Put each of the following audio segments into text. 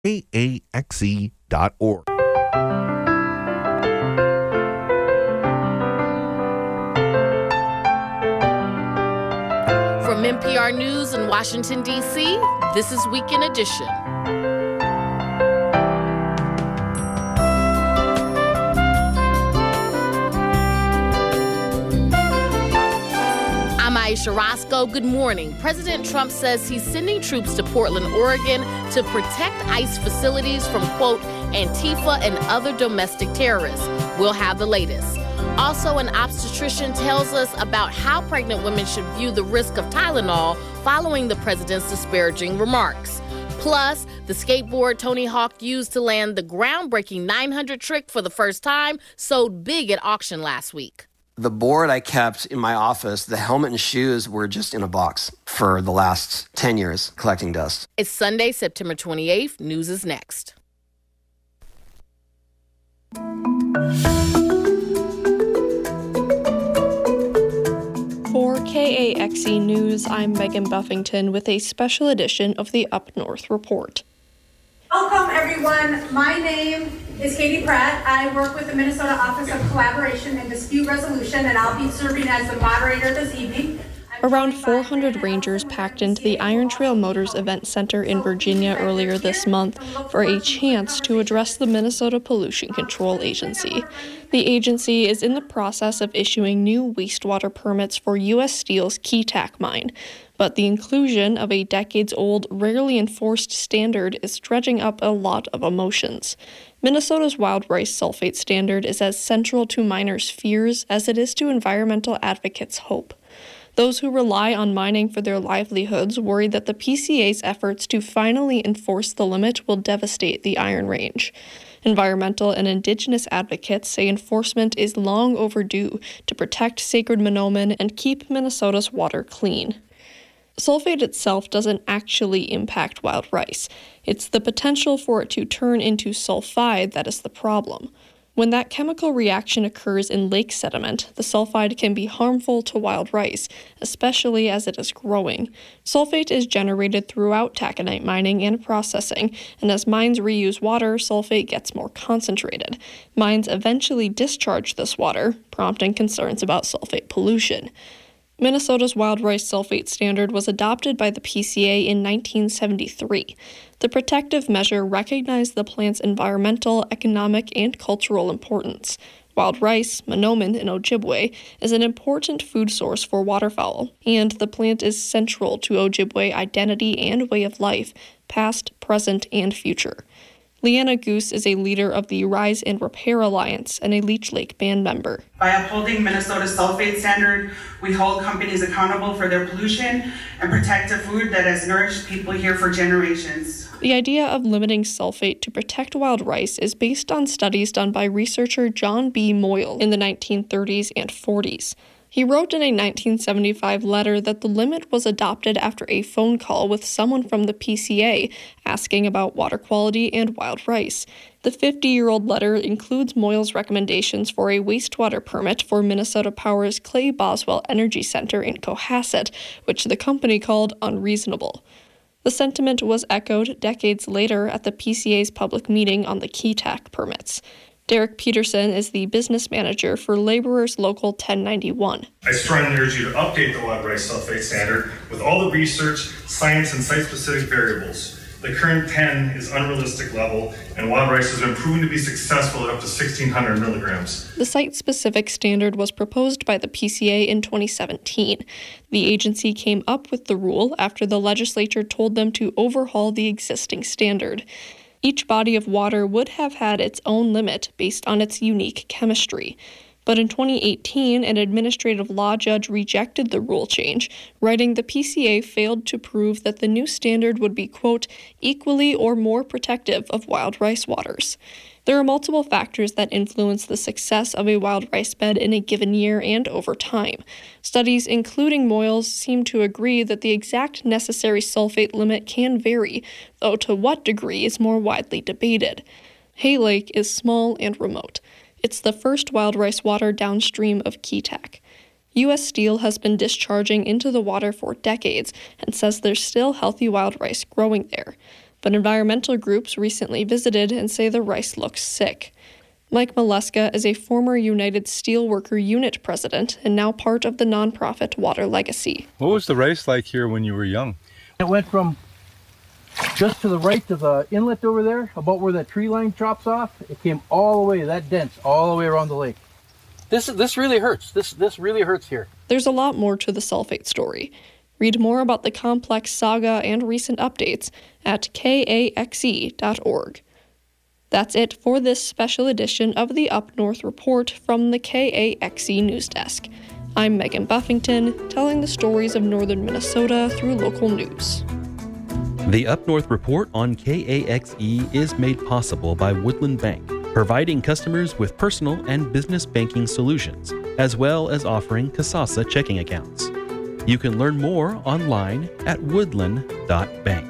KAXE.org. From NPR News in Washington, D.C., this is Weekend Edition. I'm Aisha Roscoe. Good morning. President Trump says he's sending troops to Portland, Oregon to protect ICE facilities from, quote, Antifa and other domestic terrorists. We'll have the latest. Also, an obstetrician tells us about how pregnant women should view the risk of Tylenol following the president's disparaging remarks. Plus, the skateboard Tony Hawk used to land the groundbreaking 900 trick for the first time sold big at auction last week. The board I kept in my office, the helmet and shoes were just in a box for the last 10 years collecting dust. It's Sunday, September 28th. News is next. For KAXE News, I'm Megan Buffington with a special edition of the Up North Report. Welcome, everyone. My name is Katie Pratt. I work with the Minnesota Office of Collaboration and Dispute Resolution, and I'll be serving as the moderator this evening. Around 400 Rangers packed into the Iron Trail Motors Event Center in Virginia earlier this month for a chance to address the Minnesota Pollution Control Agency. The agency is in the process of issuing new wastewater permits for U.S. Steel's Keetac mine, but the inclusion of a decades-old, rarely enforced standard is dredging up a lot of emotions. Minnesota's wild rice sulfate standard is as central to miners' fears as it is to environmental advocates' hope. Those who rely on mining for their livelihoods worry that the PCA's efforts to finally enforce the limit will devastate the Iron Range. Environmental and Indigenous advocates say enforcement is long overdue to protect sacred Mahnomen and keep Minnesota's water clean. Sulfate itself doesn't actually impact wild rice. It's the potential for it to turn into sulfide that is the problem. When that chemical reaction occurs in lake sediment, the sulfide can be harmful to wild rice, especially as it is growing. Sulfate is generated throughout taconite mining and processing, and as mines reuse water, sulfate gets more concentrated. Mines eventually discharge this water, prompting concerns about sulfate pollution. Minnesota's wild rice sulfate standard was adopted by the PCA in 1973. The protective measure recognized the plant's environmental, economic, and cultural importance. Wild rice, Mahnomen in Ojibwe, is an important food source for waterfowl, and the plant is central to Ojibwe identity and way of life, past, present, and future. Leanna Goose is a leader of the Rise and Repair Alliance and a Leech Lake band member. By upholding Minnesota's sulfate standard, we hold companies accountable for their pollution and protect a food that has nourished people here for generations. The idea of limiting sulfate to protect wild rice is based on studies done by researcher John B. Moyle in the 1930s and 40s. He wrote in a 1975 letter that the limit was adopted after a phone call with someone from the PCA asking about water quality and wild rice. The 50-year-old letter includes Moyle's recommendations for a wastewater permit for Minnesota Power's Clay Boswell Energy Center in Cohasset, which the company called unreasonable. The sentiment was echoed decades later at the PCA's public meeting on the Keetac permits. Derek Peterson is the business manager for Laborers Local 1091. I strongly urge you to update the wild rice sulfate standard with all the research, science, and site-specific variables. The current 10 is unrealistic level, and wild rice has been proven to be successful at up to 1,600 milligrams. The site-specific standard was proposed by the PCA in 2017. The agency came up with the rule after the legislature told them to overhaul the existing standard. Each body of water would have had its own limit based on its unique chemistry. But in 2018, an administrative law judge rejected the rule change, writing the PCA failed to prove that the new standard would be, quote, equally or more protective of wild rice waters. There are multiple factors that influence the success of a wild rice bed in a given year and over time. Studies, including Moyle's, seem to agree that the exact necessary sulfate limit can vary, though to what degree is more widely debated. Hay Lake is small and remote. It's the first wild rice water downstream of Keetac. U.S. Steel has been discharging into the water for decades and says there's still healthy wild rice growing there. but environmental groups recently visited and say the rice looks sick. Mike Maleska is a former United Steelworker Unit president and now part of the nonprofit Water Legacy. What was the rice like here when you were young? It went from just to the right of the inlet over there, about where that tree line chops off. It came all the way, that dense, all the way around the lake. This really hurts. This really hurts here. There's a lot more to the sulfate story. Read more about the complex saga and recent updates at kaxe.org. That's it for this special edition of the Up North Report from the KAXE News Desk. I'm Megan Buffington, telling the stories of northern Minnesota through local news. The Up North Report on KAXE is made possible by Woodland Bank, providing customers with personal and business banking solutions, as well as offering Kasasa checking accounts. You can learn more online at woodland.bank.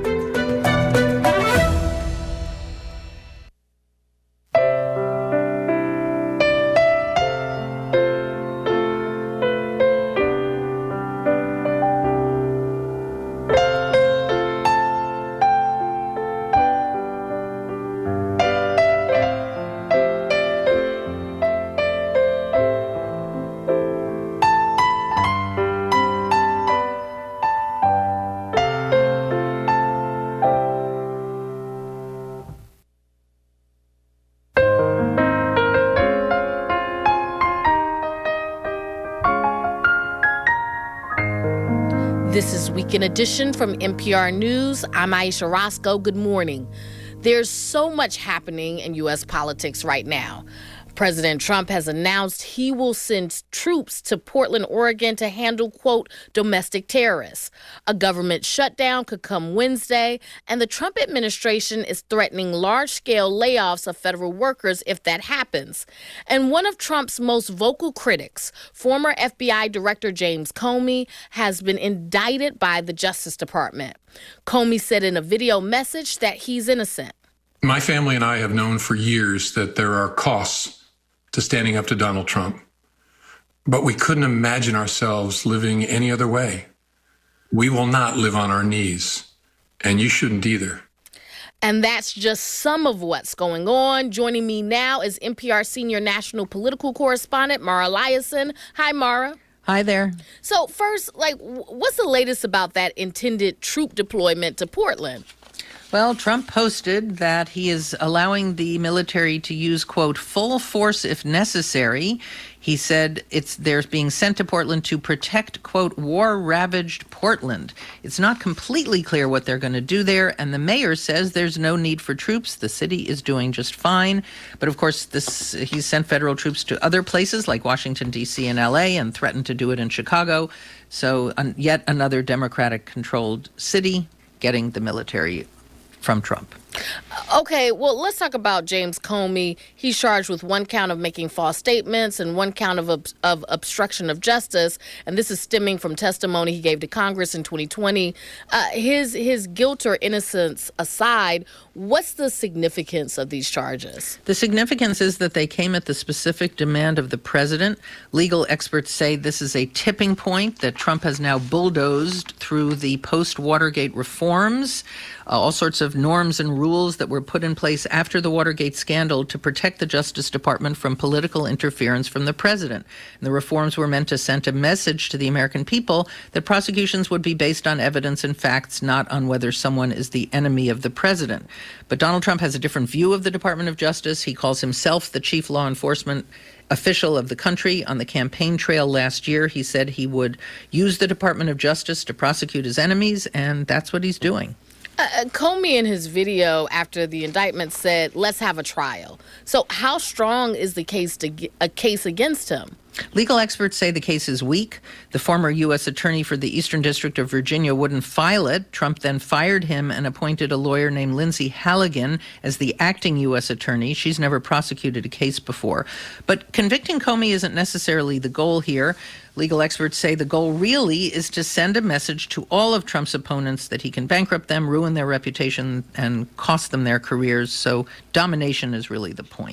This is Weekend Edition from NPR News. I'm Aisha Roscoe. Good morning. There's so much happening in U.S. politics right now. President Trump has announced he will send troops to Portland, Oregon to handle, quote, domestic terrorists. A government shutdown could come Wednesday, and the Trump administration is threatening large-scale layoffs of federal workers if that happens. And one of Trump's most vocal critics, former FBI Director James Comey, has been indicted by the Justice Department. Comey said in a video message that he's innocent. My family and I have known for years that there are costs to standing up to Donald Trump, but we couldn't imagine ourselves living any other way. We will not live on our knees, and you shouldn't either. And that's just some of what's going on. Joining me now is NPR senior national political correspondent Mara Liasson. Hi, Mara. Hi there. So first, what's the latest about that intended troop deployment to Portland? Well, Trump posted that he is allowing the military to use, quote, full force if necessary. He said they're being sent to Portland to protect, quote, war-ravaged Portland. It's not completely clear what they're going to do there, and the mayor says there's no need for troops. The city is doing just fine. But, of course, he's sent federal troops to other places like Washington, D.C. and L.A. and threatened to do it in Chicago. So yet another Democratic-controlled city getting the military from Trump. Okay, well, let's talk about James Comey. He's charged with one count of making false statements and one count of obstruction of justice, and this is stemming from testimony he gave to Congress in 2020. His guilt or innocence aside, what's the significance of these charges? The significance is that they came at the specific demand of the president. Legal experts say this is a tipping point that Trump has now bulldozed through the post-Watergate reforms, all sorts of norms and rules that were put in place after the Watergate scandal to protect the Justice Department from political interference from the president. And the reforms were meant to send a message to the American people that prosecutions would be based on evidence and facts, not on whether someone is the enemy of the president. But Donald Trump has a different view of the Department of Justice. He calls himself the chief law enforcement official of the country. On the campaign trail last year, he said he would use the Department of Justice to prosecute his enemies, and that's what he's doing. Comey in his video after the indictment said, let's have a trial. So how strong is the case against him? Legal experts say the case is weak. The former U.S. attorney for the Eastern District of Virginia wouldn't file it. Trump then fired him and appointed a lawyer named Lindsay Halligan as the acting U.S. attorney. She's never prosecuted a case before. But convicting Comey isn't necessarily the goal here. Legal experts say the goal really is to send a message to all of Trump's opponents that he can bankrupt them, ruin their reputation, and cost them their careers. So domination is really the point.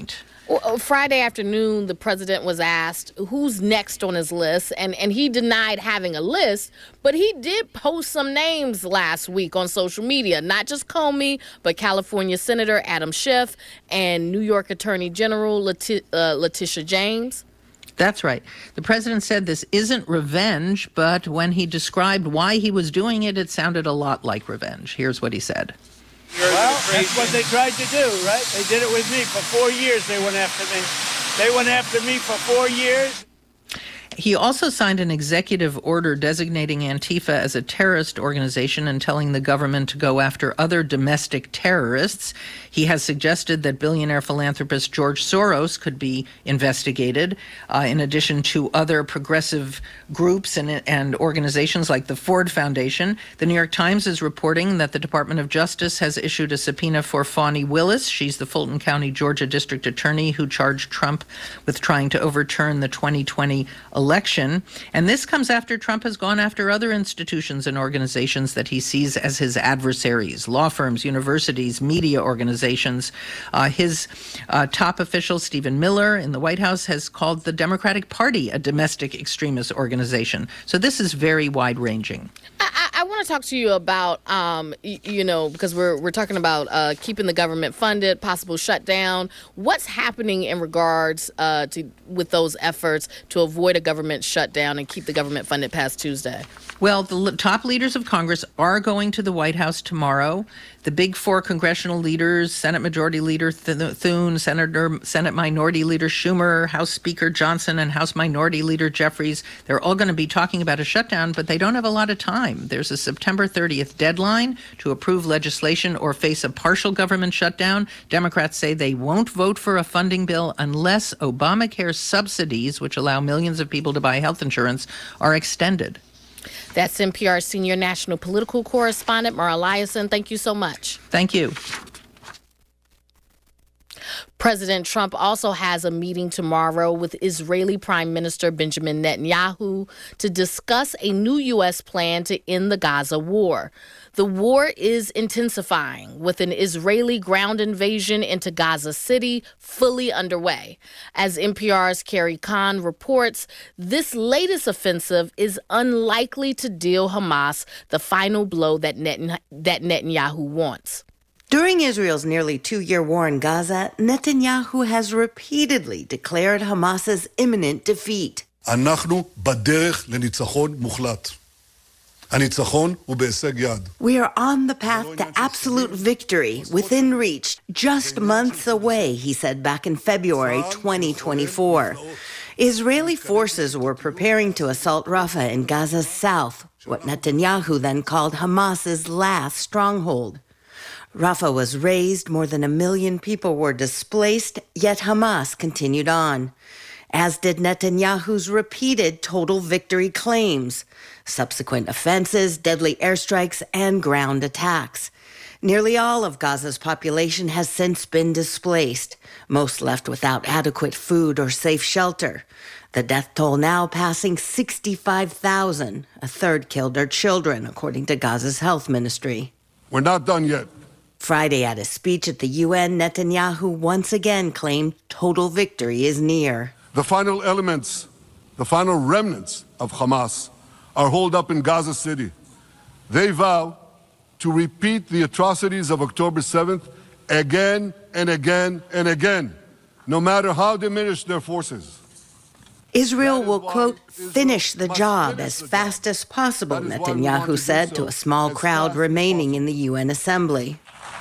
Well, Friday afternoon, the president was asked who's next on his list, and he denied having a list, but he did post some names last week on social media, not just Comey, but California Senator Adam Schiff and New York Attorney General Letitia James. That's right. The president said this isn't revenge, but when he described why he was doing it, it sounded a lot like revenge. Here's what he said. Well, that's what they tried to do, right? They did it with me. For 4 years, they went after me. They went after me for 4 years. He also signed an executive order designating Antifa as a terrorist organization and telling the government to go after other domestic terrorists. He has suggested that billionaire philanthropist George Soros could be investigated, in addition to other progressive groups and organizations like the Ford Foundation. The New York Times is reporting that the Department of Justice has issued a subpoena for Fani Willis. She's the Fulton County, Georgia district attorney who charged Trump with trying to overturn the 2020 election. And this comes after Trump has gone after other institutions and organizations that he sees as his adversaries, law firms, universities, media organizations. His top official, Stephen Miller, in the White House has called the Democratic Party a domestic extremist organization. So this is very wide-ranging. I want to talk to you about, because we're talking about keeping the government funded, possible shutdown. What's happening in regards with those efforts to avoid a government shutdown and keep the government funded past Tuesday? Well, the top leaders of Congress are going to the White House tomorrow. The big four congressional leaders, Senate Majority Leader Thune, Senate Minority Leader Schumer, House Speaker Johnson, and House Minority Leader Jeffries, they're all going to be talking about a shutdown, but they don't have a lot of time. There's a September 30th deadline to approve legislation or face a partial government shutdown. Democrats say they won't vote for a funding bill unless Obamacare subsidies, which allow millions of people to buy health insurance, are extended. That's NPR senior national political correspondent Mara Liasson. Thank you so much. Thank you. President Trump also has a meeting tomorrow with Israeli Prime Minister Benjamin Netanyahu to discuss a new U.S. plan to end the Gaza war. The war is intensifying, with an Israeli ground invasion into Gaza City fully underway. As NPR's Carrie Kahn reports, this latest offensive is unlikely to deal Hamas the final blow that Netanyahu wants. During Israel's nearly 2-year war in Gaza, Netanyahu has repeatedly declared Hamas's imminent defeat. אנחנו בדרך לניצחון מוחלט. הניצחון הוא בהישג יד. We are on the path to absolute victory, within reach, just months away, he said back in February 2024. Israeli forces were preparing to assault Rafah in Gaza's south, what Netanyahu then called Hamas's last stronghold. Rafah was razed, more than 1 million people were displaced, yet Hamas continued on, as did Netanyahu's repeated total victory claims, subsequent offenses, deadly airstrikes, and ground attacks. Nearly all of Gaza's population has since been displaced, most left without adequate food or safe shelter. The death toll now passing 65,000. A third killed are children, according to Gaza's health ministry. We're not done yet. Friday, at a speech at the UN, Netanyahu once again claimed total victory is near. The final elements, the final remnants of Hamas are holed up in Gaza City. They vow to repeat the atrocities of October 7th again and again and again, no matter how diminished their forces. Israel will, quote, finish the job as fast as possible, Netanyahu said to a small crowd remaining in the UN assembly.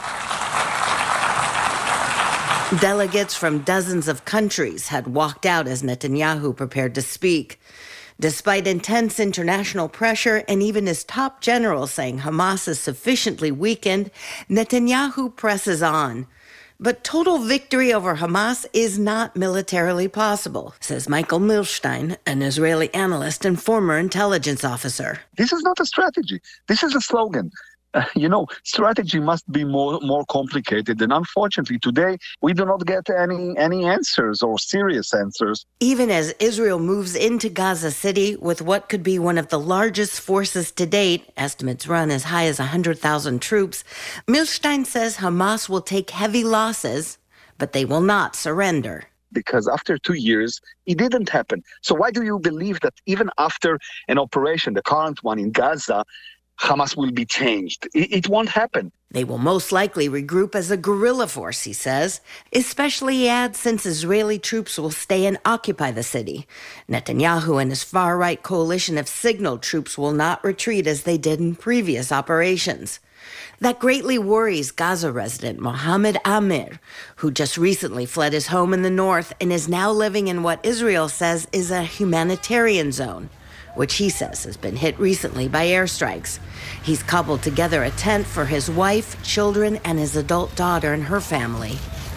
Delegates from dozens of countries had walked out as Netanyahu prepared to speak. Despite intense international pressure and even his top general saying Hamas is sufficiently weakened, Netanyahu presses on. But total victory over Hamas is not militarily possible, says Michael Milstein, an Israeli analyst and former intelligence officer. This is not a strategy. This is a slogan. Strategy must be more complicated. And unfortunately, today, we do not get any answers or serious answers. Even as Israel moves into Gaza City with what could be one of the largest forces to date, estimates run as high as 100,000 troops, Milstein says Hamas will take heavy losses, but they will not surrender. because after 2 years, it didn't happen. So why do you believe that even after an operation, the current one in Gaza, Hamas will be changed? It won't happen. They will most likely regroup as a guerrilla force, he says, especially, he adds, since Israeli troops will stay and occupy the city. Netanyahu and his far-right coalition have signaled troops will not retreat as they did in previous operations. That greatly worries Gaza resident Mohammed Amir, who just recently fled his home in the north and is now living in what Israel says is a humanitarian zone, which he says has been hit recently by airstrikes. He's cobbled together a tent for his wife, children, and his adult daughter and her family.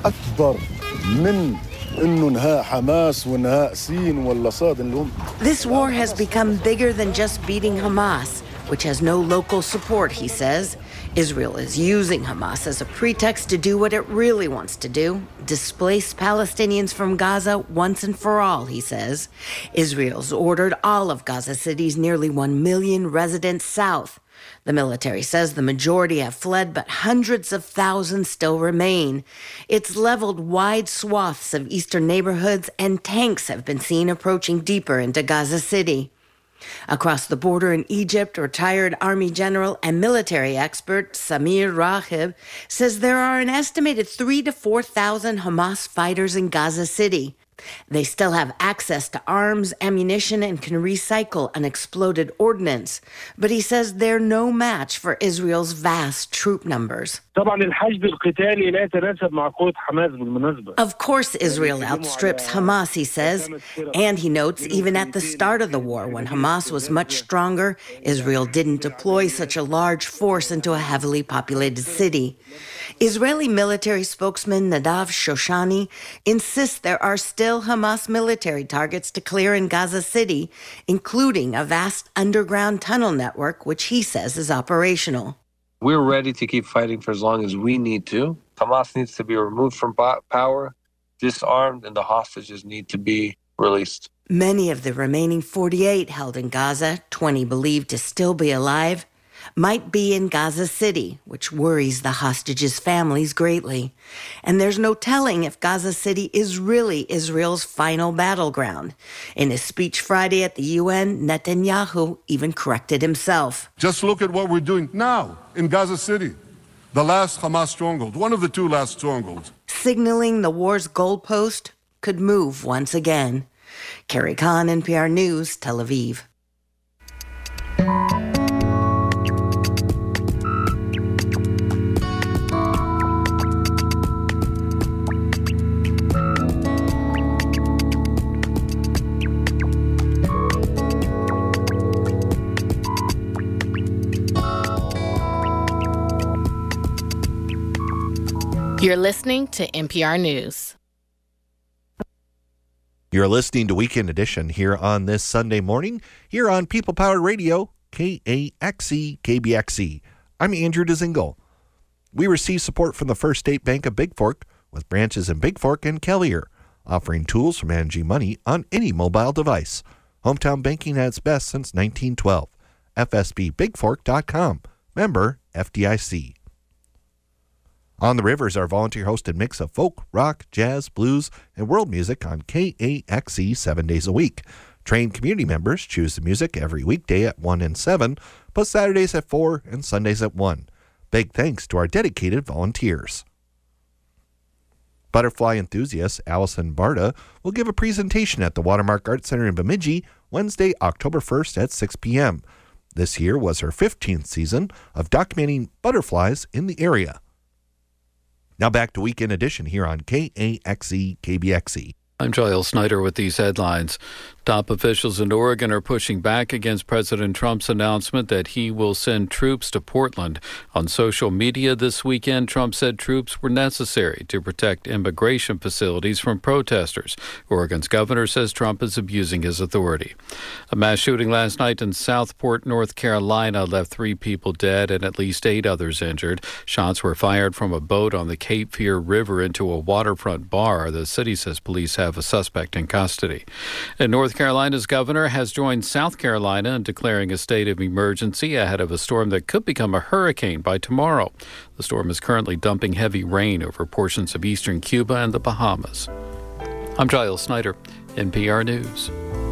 This war has become bigger than just beating Hamas, which has no local support, he says. Israel is using Hamas as a pretext to do what it really wants to do, displace Palestinians from Gaza once and for all, he says. Israel's ordered all of Gaza City's nearly 1 million residents south. The military says the majority have fled, but hundreds of thousands still remain. It's leveled wide swaths of eastern neighborhoods, and tanks have been seen approaching deeper into Gaza City. Across the border in Egypt, retired Army general and military expert Samir Rahib says there are an estimated 3,000 to 4,000 Hamas fighters in Gaza City. They still have access to arms, ammunition, and can recycle unexploded ordnance. But he says they're no match for Israel's vast troop numbers. Of course Israel outstrips Hamas, he says. And he notes even at the start of the war, when Hamas was much stronger, Israel didn't deploy such a large force into a heavily populated city. Israeli military spokesman Nadav Shoshani insists there are still Hamas military targets to clear in Gaza City, including a vast underground tunnel network, which he says is operational. We're ready to keep fighting for as long as we need to. Hamas needs to be removed from power, disarmed, and the hostages need to be released. Many of the remaining 48 held in Gaza, 20 believed to still be alive, might be in Gaza City, which worries the hostages' families greatly. And there's no telling if Gaza City is really Israel's final battleground. In his speech Friday at the UN, Netanyahu even corrected himself. Just look at what we're doing now in Gaza City, the last Hamas stronghold, one of the two last strongholds. Signaling the war's goalpost could move once again. Carrie Khan, NPR News, Tel Aviv. You're listening to NPR News. You're listening to Weekend Edition here on this Sunday morning, here on People Powered Radio, KAXE, KBXE. I'm Andrew Dzingel. We receive support from the First State Bank of Bigfork, with branches in Bigfork and Kelliher, offering tools for managing money on any mobile device. Hometown banking at its best since 1912. FSBBigfork.com. Member FDIC. On the River is our volunteer-hosted mix of folk, rock, jazz, blues, and world music on KAXE 7 days a week. Trained community members choose the music every weekday at 1 and 7, plus Saturdays at 4 and Sundays at 1. Big thanks to our dedicated volunteers. Butterfly enthusiast Allison Barta will give a presentation at the Watermark Art Center in Bemidji Wednesday, October 1st at 6 p.m. This year was her 15th season of documenting butterflies in the area. Now back to Weekend Edition here on KAXE, KBXE. I'm Joel Snyder with these headlines. Top officials in Oregon are pushing back against President Trump's announcement that he will send troops to Portland. On social media this weekend, Trump said troops were necessary to protect immigration facilities from protesters. Oregon's governor says Trump is abusing his authority. A mass shooting last night in Southport, North Carolina, left 3 people dead and at least 8 others injured. Shots were fired from a boat on the Cape Fear River into a waterfront bar. The city says police have a suspect in custody. In North Carolina's governor has joined South Carolina in declaring a state of emergency ahead of a storm that could become a hurricane by tomorrow. The storm is currently dumping heavy rain over portions of eastern Cuba and the Bahamas. I'm Giles Snyder, NPR News.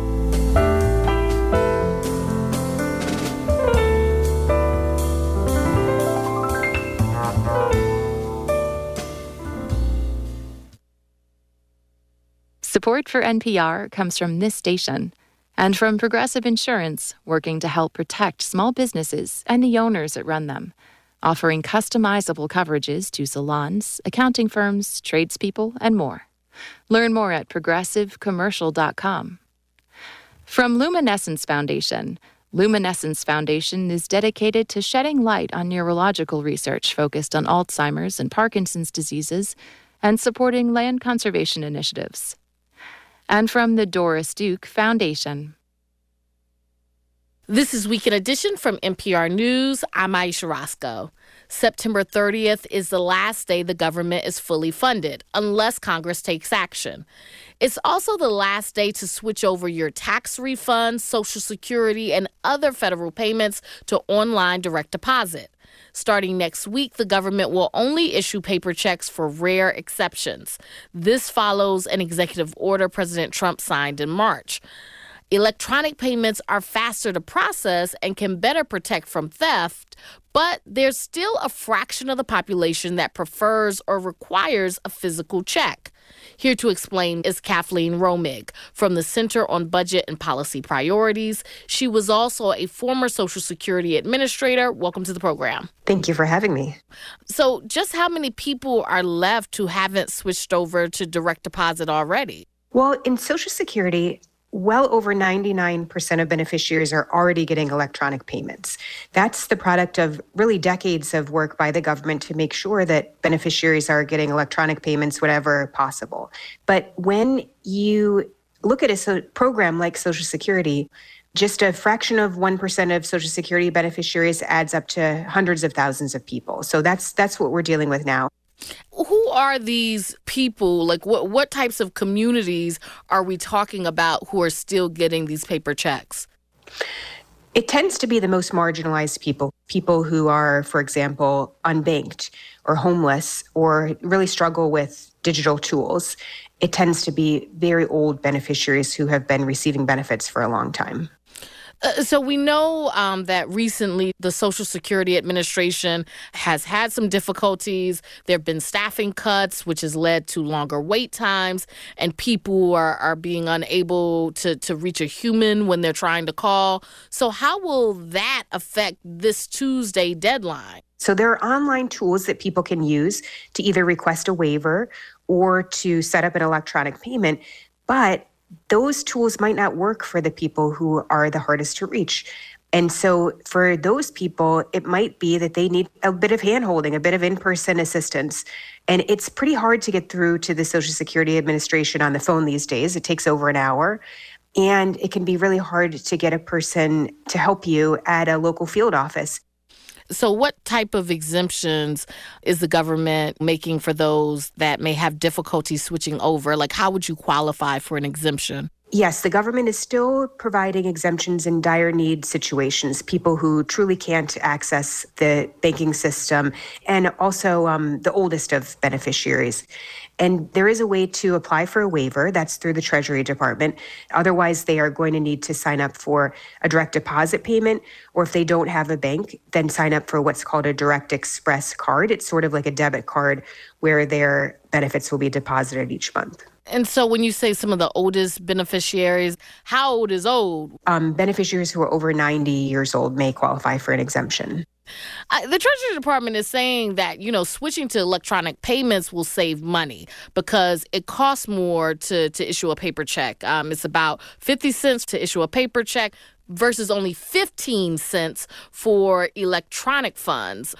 Support for NPR comes from this station and from Progressive Insurance, working to help protect small businesses and the owners that run them, offering customizable coverages to salons, accounting firms, tradespeople, and more. Learn more at progressivecommercial.com. From Luminescence Foundation. Luminescence Foundation is dedicated to shedding light on neurological research focused on Alzheimer's and Parkinson's diseases and supporting land conservation initiatives. And from the Doris Duke Foundation. This is Weekend Edition from NPR News. I'm Aisha Roscoe. September 30th is the last day the government is fully funded, unless Congress takes action. It's also the last day to switch over your tax refunds, Social Security, and other federal payments to online direct deposit. Starting next week, the government will only issue paper checks for rare exceptions. This follows an executive order President Trump signed in March. Electronic payments are faster to process and can better protect from theft, but there's still a fraction of the population that prefers or requires a physical check. Here to explain is Kathleen Romig from the Center on Budget and Policy Priorities. She was also a former Social Security administrator. Welcome to the program. Thank you for having me. So just how many people are left who haven't switched over to direct deposit already? Well, in Social Security, well over 99% of beneficiaries are already getting electronic payments. That's the product of really decades of work by the government to make sure that beneficiaries are getting electronic payments whenever possible. But when you look at a program like Social Security, just a fraction of 1% of Social Security beneficiaries adds up to hundreds of thousands of people. So that's what we're dealing with now. Who are these people? Like, what types of communities are we talking about who are still getting these paper checks? It tends to be the most marginalized people who are, for example, unbanked or homeless or really struggle with digital tools. It tends to be very old beneficiaries who have been receiving benefits for a long time. So we know that recently the Social Security Administration has had some difficulties. There have been staffing cuts, which has led to longer wait times, and people are being unable to reach a human when they're trying to call. So how will that affect this Tuesday deadline? So there are online tools that people can use to either request a waiver or to set up an electronic payment, but those tools might not work for the people who are the hardest to reach. And so for those people, it might be that they need a bit of handholding, a bit of in-person assistance. And it's pretty hard to get through to the Social Security Administration on the phone these days. It takes over an hour. And it can be really hard to get a person to help you at a local field office. So what type of exemptions is the government making for those that may have difficulty switching over? Like, how would you qualify for an exemption? Yes, the government is still providing exemptions in dire need situations, people who truly can't access the banking system, and also the oldest of beneficiaries. And there is a way to apply for a waiver. That's through the Treasury Department. Otherwise, they are going to need to sign up for a direct deposit payment, or if they don't have a bank, then sign up for what's called a Direct Express card. It's sort of like a debit card where their benefits will be deposited each month. And so when you say some of the oldest beneficiaries, how old is old? Beneficiaries who are over 90 years old may qualify for an exemption. The Treasury Department is saying that, switching to electronic payments will save money because it costs more to issue a paper check. It's about 50 cents to issue a paper check versus only 15 cents for electronic funds.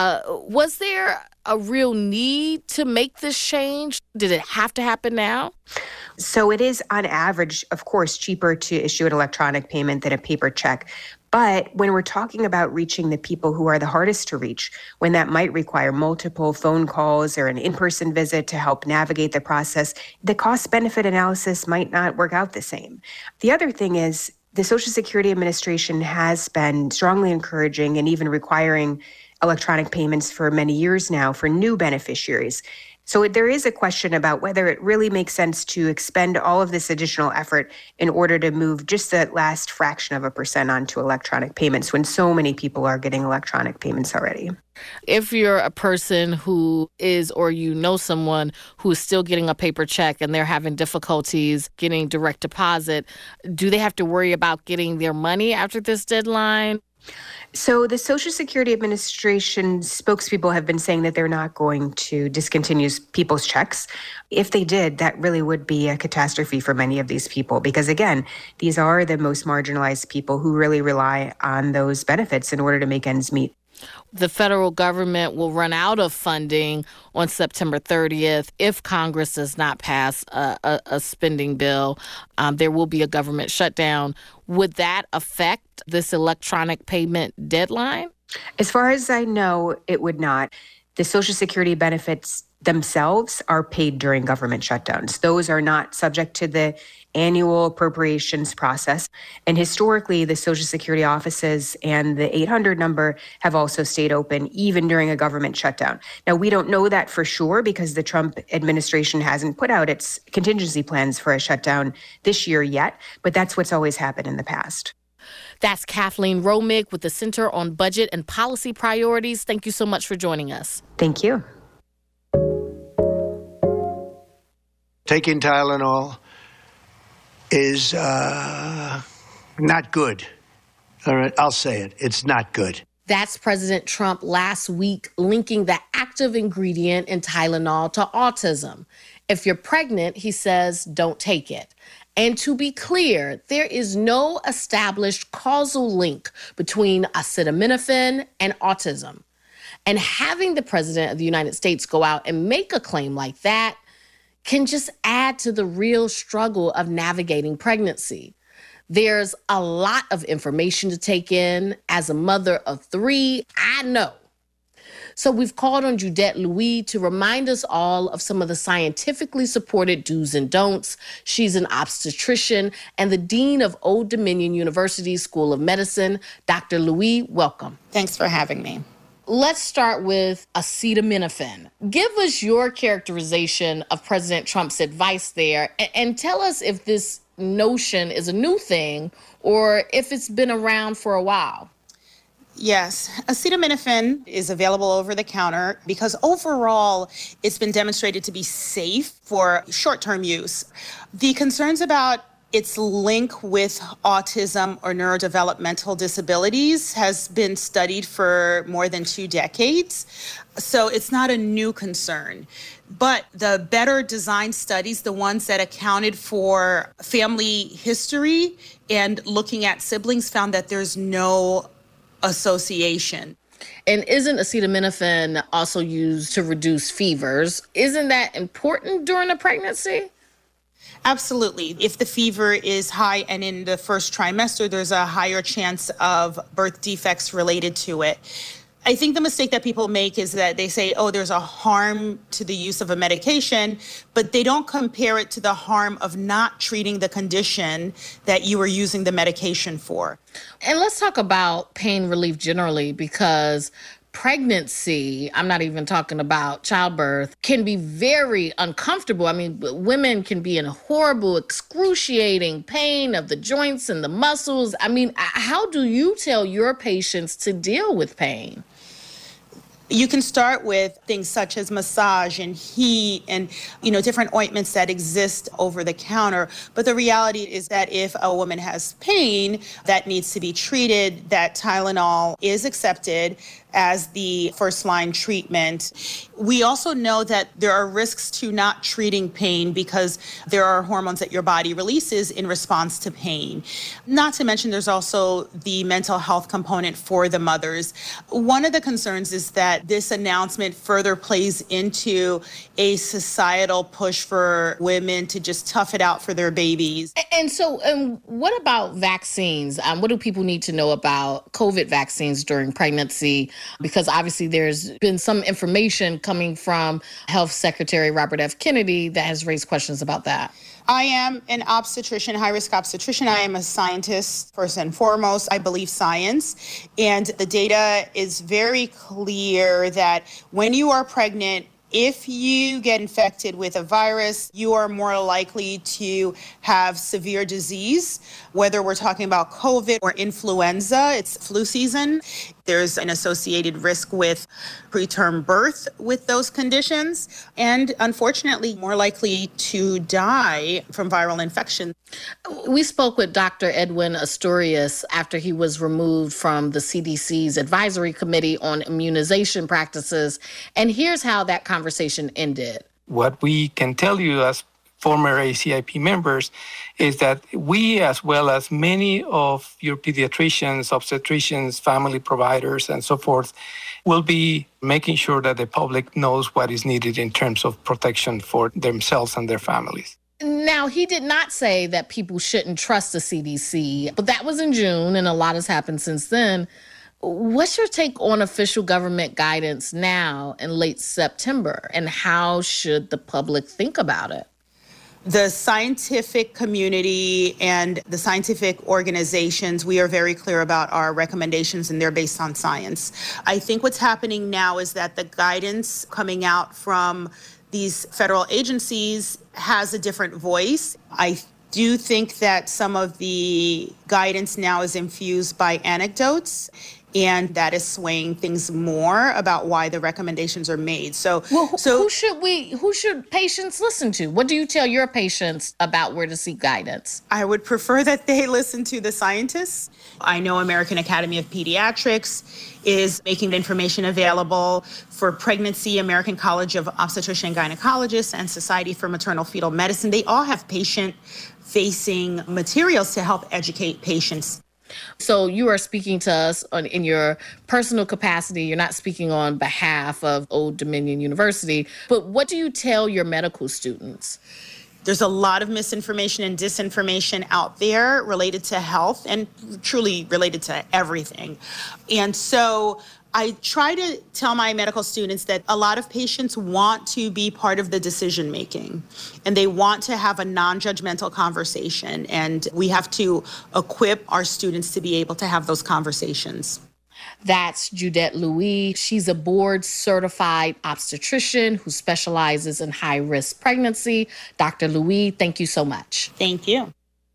Was there a real need to make this change? Did it have to happen now? So it is, on average, of course, cheaper to issue an electronic payment than a paper check. But when we're talking about reaching the people who are the hardest to reach, when that might require multiple phone calls or an in-person visit to help navigate the process, the cost-benefit analysis might not work out the same. The other thing is the Social Security Administration has been strongly encouraging and even requiring electronic payments for many years now for new beneficiaries. So there is a question about whether it really makes sense to expend all of this additional effort in order to move just that last fraction of a percent onto electronic payments when so many people are getting electronic payments already. If you're a person who is, or you know someone who's still getting a paper check and they're having difficulties getting direct deposit, do they have to worry about getting their money after this deadline? So the Social Security Administration spokespeople have been saying that they're not going to discontinue people's checks. If they did, that really would be a catastrophe for many of these people because, again, these are the most marginalized people who really rely on those benefits in order to make ends meet. The federal government will run out of funding on September 30th if Congress does not pass a spending bill. There will be a government shutdown. Would that affect this electronic payment deadline? As far as I know, it would not. The Social Security benefits themselves are paid during government shutdowns. Those are not subject to the annual appropriations process. And historically, the Social Security offices and the 800 number have also stayed open even during a government shutdown. Now, we don't know that for sure because the Trump administration hasn't put out its contingency plans for a shutdown this year yet, but that's what's always happened in the past. That's Kathleen Romig with the Center on Budget and Policy Priorities. Thank you so much for joining us. Thank you. Taking Tylenol is not good. All right, I'll say it. It's not good. That's President Trump last week linking the active ingredient in Tylenol to autism. If you're pregnant, he says, don't take it. And to be clear, there is no established causal link between acetaminophen and autism. And having the president of the United States go out and make a claim like that can just add to the real struggle of navigating pregnancy. There's a lot of information to take in. As a mother of 3, I know. So we've called on Judette Louis to remind us all of some of the scientifically supported do's and don'ts. She's an obstetrician and the dean of Old Dominion University School of Medicine. Dr. Louis, welcome. Thanks for having me. Let's start with acetaminophen. Give us your characterization of President Trump's advice there and tell us if this notion is a new thing or if it's been around for a while. Yes, acetaminophen is available over the counter because overall it's been demonstrated to be safe for short-term use. The concerns about its link with autism or neurodevelopmental disabilities has been studied for more than 2 decades. So it's not a new concern. But the better designed studies, the ones that accounted for family history and looking at siblings, found that there's no association. And isn't acetaminophen also used to reduce fevers? Isn't that important during a pregnancy? Absolutely. If the fever is high and in the first trimester, there's a higher chance of birth defects related to it. I think the mistake that people make is that they say, oh, there's a harm to the use of a medication, but they don't compare it to the harm of not treating the condition that you are using the medication for. And let's talk about pain relief generally, because pregnancy, I'm not even talking about childbirth, can be very uncomfortable. I mean, women can be in horrible, excruciating pain of the joints and the muscles. I mean, how do you tell your patients to deal with pain? You can start with things such as massage and heat and, different ointments that exist over the counter. But the reality is that if a woman has pain that needs to be treated, that Tylenol is accepted as the first-line treatment. We also know that there are risks to not treating pain because there are hormones that your body releases in response to pain. Not to mention there's also the mental health component for the mothers. One of the concerns is that this announcement further plays into a societal push for women to just tough it out for their babies. And so what about vaccines? What do people need to know about COVID vaccines during pregnancy? Because obviously there's been some information coming from Health Secretary Robert F. Kennedy that has raised questions about that. I am an obstetrician, high-risk obstetrician. I am a scientist, first and foremost. I believe science. And the data is very clear that when you are pregnant, if you get infected with a virus, you are more likely to have severe disease, whether we're talking about COVID or influenza. It's flu season. There's an associated risk with preterm birth with those conditions, and unfortunately, more likely to die from viral infection. We spoke with Dr. Edwin Asturias after he was removed from the CDC's Advisory Committee on Immunization Practices, and here's how that conversation ended. What we can tell you as former ACIP members is that we, as well as many of your pediatricians, obstetricians, family providers, and so forth, will be making sure that the public knows what is needed in terms of protection for themselves and their families. Now, he did not say that people shouldn't trust the CDC, but that was in June, and a lot has happened since then. What's your take on official government guidance now in late September, and how should the public think about it? The scientific community and the scientific organizations, we are very clear about our recommendations, and they're based on science. I think what's happening now is that the guidance coming out from these federal agencies has a different voice. I do think that some of the guidance now is infused by anecdotes, and that is swaying things more about why the recommendations are made. So who should patients listen to? What do you tell your patients about where to seek guidance? I would prefer that they listen to the scientists. I know American Academy of Pediatrics is making the information available for pregnancy, American College of Obstetrician and Gynecologists, and Society for Maternal Fetal Medicine. They all have patient-facing materials to help educate patients. So you are speaking to us in your personal capacity. You're not speaking on behalf of Old Dominion University. But what do you tell your medical students? There's a lot of misinformation and disinformation out there related to health and truly related to everything. And so I try to tell my medical students that a lot of patients want to be part of the decision making, and they want to have a non-judgmental conversation, and we have to equip our students to be able to have those conversations. That's Judette Louis. She's a board-certified obstetrician who specializes in high-risk pregnancy. Dr. Louis, thank you so much. Thank you.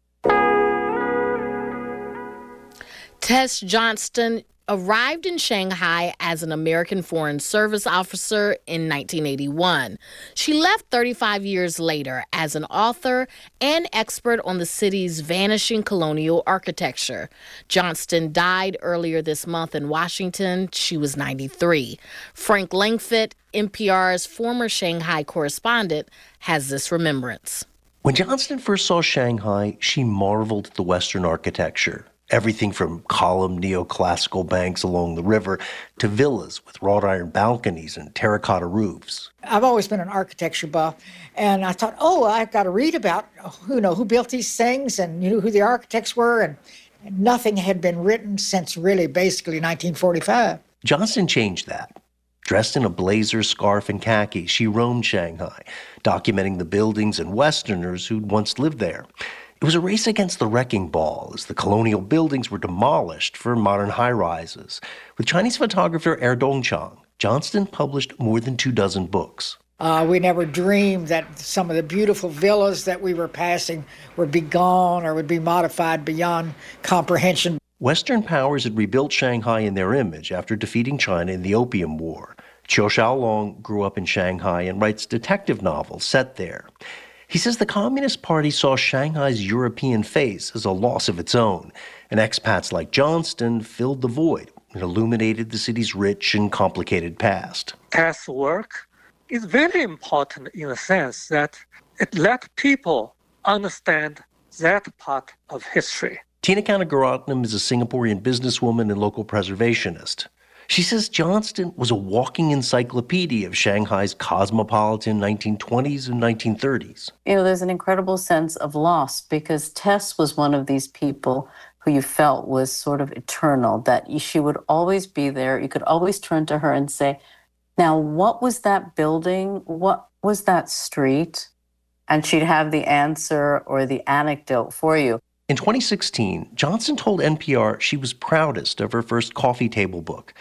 Tess Johnston arrived in Shanghai as an American Foreign Service officer in 1981. She left 35 years later as an author and expert on the city's vanishing colonial architecture. Johnston died earlier this month in Washington. She was 93. Frank Langfitt, NPR's former Shanghai correspondent, has this remembrance. When Johnston first saw Shanghai, she marveled at the Western architecture. Everything from columned neoclassical banks along the river to villas with wrought iron balconies and terracotta roofs. I've always been an architecture buff, and I thought, I've got to read about who built these things and who the architects were, and nothing had been written since really basically 1945. Johnston changed that. Dressed in a blazer, scarf, and khaki, she roamed Shanghai, documenting the buildings and Westerners who'd once lived there. It was a race against the wrecking ball as the colonial buildings were demolished for modern high-rises. With Chinese photographer Dongchang, Johnston published more than 24 books. We never dreamed that some of the beautiful villas that we were passing would be gone or would be modified beyond comprehension. Western powers had rebuilt Shanghai in their image after defeating China in the Opium War. Qiu Xiaolong grew up in Shanghai and writes detective novels set there. He says the Communist Party saw Shanghai's European face as a loss of its own, and expats like Johnston filled the void and illuminated the city's rich and complicated past. Tess' work is very important in the sense that it let people understand that part of history. Tina Kanagoratnam is a Singaporean businesswoman and local preservationist. She says Johnston was a walking encyclopedia of Shanghai's cosmopolitan 1920s and 1930s. There's an incredible sense of loss because Tess was one of these people who you felt was sort of eternal, that she would always be there. You could always turn to her and say, now, what was that building? What was that street? And she'd have the answer or the anecdote for you. In 2016, Johnston told NPR she was proudest of her first coffee table book.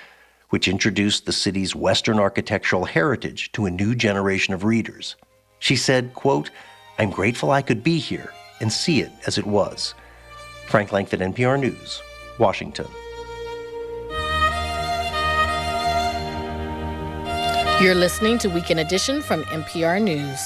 which introduced the city's Western architectural heritage to a new generation of readers. She said, quote, "I'm grateful I could be here and see it as it was." Frank Langford, NPR News, Washington. You're listening to Weekend Edition from NPR News.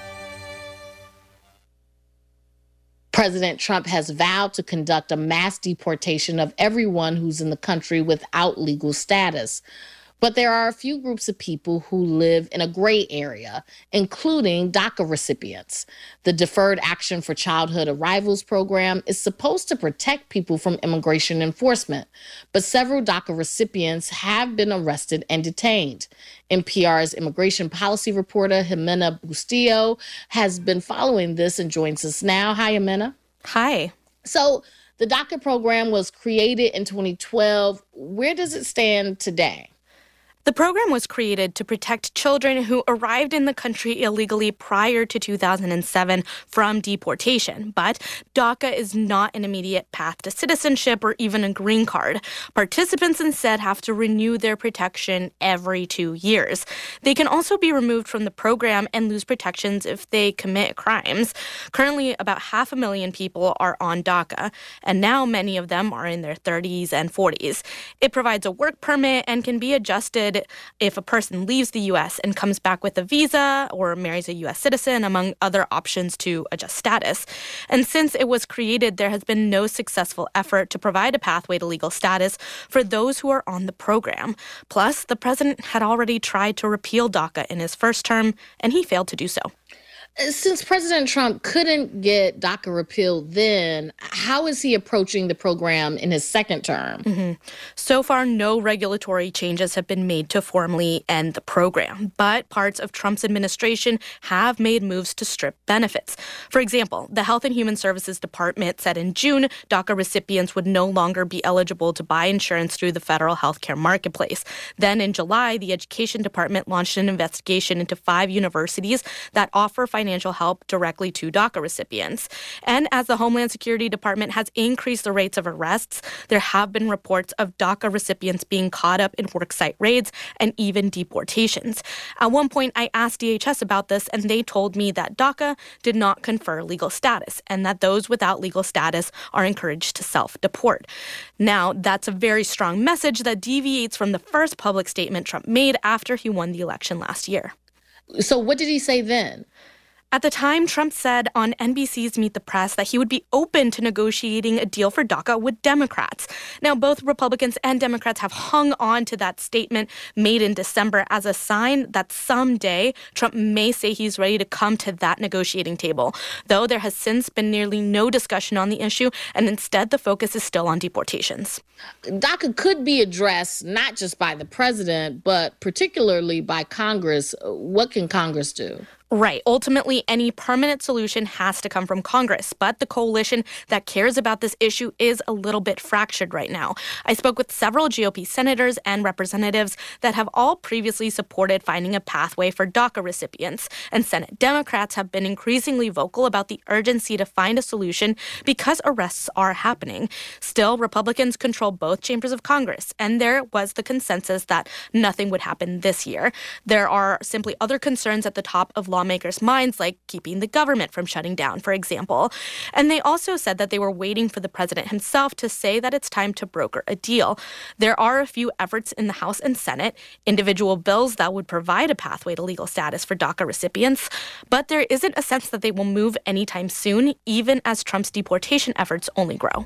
President Trump has vowed to conduct a mass deportation of everyone who's in the country without legal status. But there are a few groups of people who live in a gray area, including DACA recipients. The Deferred Action for Childhood Arrivals program is supposed to protect people from immigration enforcement, but several DACA recipients have been arrested and detained. NPR's immigration policy reporter, Jimena Bustillo, has been following this and joins us now. Hi, Jimena. Hi. So the DACA program was created in 2012. Where does it stand today? The program was created to protect children who arrived in the country illegally prior to 2007 from deportation. But DACA is not an immediate path to citizenship or even a green card. Participants instead have to renew their protection every 2 years. They can also be removed from the program and lose protections if they commit crimes. Currently, about 500,000 people are on DACA, and now many of them are in their 30s and 40s. It provides a work permit and can be adjusted if a person leaves the U.S. and comes back with a visa or marries a U.S. citizen, among other options to adjust status. And since it was created, there has been no successful effort to provide a pathway to legal status for those who are on the program. Plus, the president had already tried to repeal DACA in his first term, and he failed to do so. Since President Trump couldn't get DACA repealed then, how is he approaching the program in his second term? So far, no regulatory changes have been made to formally end the program, but parts of Trump's administration have made moves to strip benefits. For example, the Health and Human Services Department said in June DACA recipients would no longer be eligible to buy insurance through the federal healthcare marketplace. Then in July, the Education Department launched an investigation into 5 universities that offer financial help directly to DACA recipients. And as the Homeland Security Department has increased the rates of arrests, there have been reports of DACA recipients being caught up in worksite raids and even deportations. At one point, I asked DHS about this, and they told me that DACA did not confer legal status and that those without legal status are encouraged to self-deport. Now, that's a very strong message that deviates from the first public statement Trump made after he won the election last year. So what did he say then? At the time, Trump said on NBC's Meet the Press that he would be open to negotiating a deal for DACA with Democrats. Now, both Republicans and Democrats have hung on to that statement made in December as a sign that someday Trump may say he's ready to come to that negotiating table. Though there has since been nearly no discussion on the issue, and instead the focus is still on deportations. DACA could be addressed not just by the president, but particularly by Congress. What can Congress do? Right. Ultimately, any permanent solution has to come from Congress, but the coalition that cares about this issue is a little bit fractured right now. I spoke with several GOP senators and representatives that have all previously supported finding a pathway for DACA recipients, and Senate Democrats have been increasingly vocal about the urgency to find a solution because arrests are happening. Still, Republicans control both chambers of Congress, and there was the consensus that nothing would happen this year. There are simply other concerns at the top of lawmakers' minds, like keeping the government from shutting down, for example. And they also said that they were waiting for the president himself to say that it's time to broker a deal. There are a few efforts in the House and Senate, individual bills that would provide a pathway to legal status for DACA recipients, but there isn't a sense that they will move anytime soon, even as Trump's deportation efforts only grow.